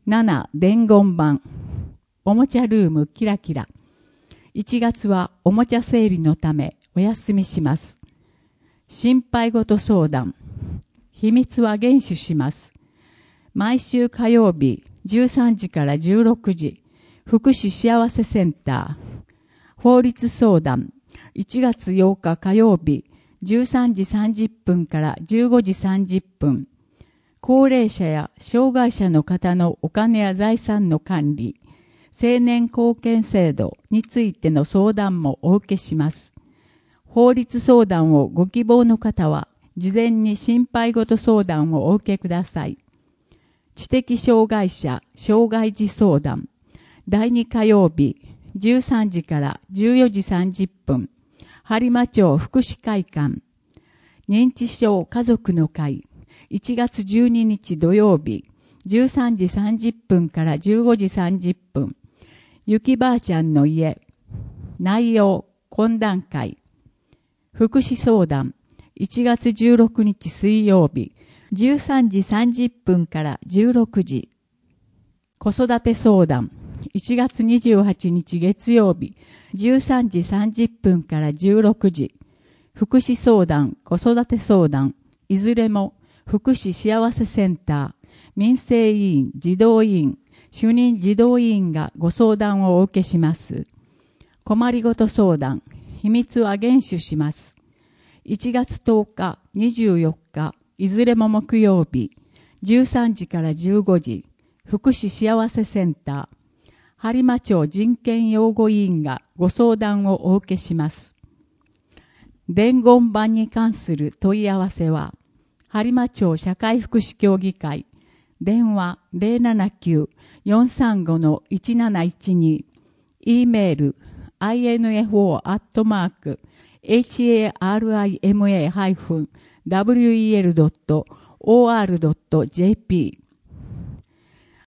7伝言版おもちゃルームキラキラ。1月はおもちゃ整理のためお休みします。心配事相談。秘密は厳守します。毎週火曜日13時から16時、福祉幸せセンター。法律相談。1月8日火曜日13時30分から15時30分。高齢者や障害者の方のお金や財産の管理、青年貢献制度についての相談もお受けします。法律相談をご希望の方は、事前に心配事相談をお受けください。知的障害者、障害児相談、第2火曜日、13時から14時30分、播磨町福祉会館、認知症家族の会、1月12日土曜日、13時30分から15時30分、ゆきばあちゃんの家、内容、懇談会、福祉相談、1月16日水曜日、13時30分から16時、子育て相談、1月28日月曜日、13時30分から16時、福祉相談、子育て相談、いずれも福祉幸せセンター、民生委員、児童委員、主任児童委員がご相談をお受けします。困りごと相談、秘密は厳守します。1月10日、24日、いずれも木曜日、13時から15時、福祉幸せセンター、播磨町人権擁護委員がご相談をお受けします。伝言版に関する問い合わせは、播磨町社会福祉協議会、電話 079-435-1712、e メール info@harima-wel.or.jp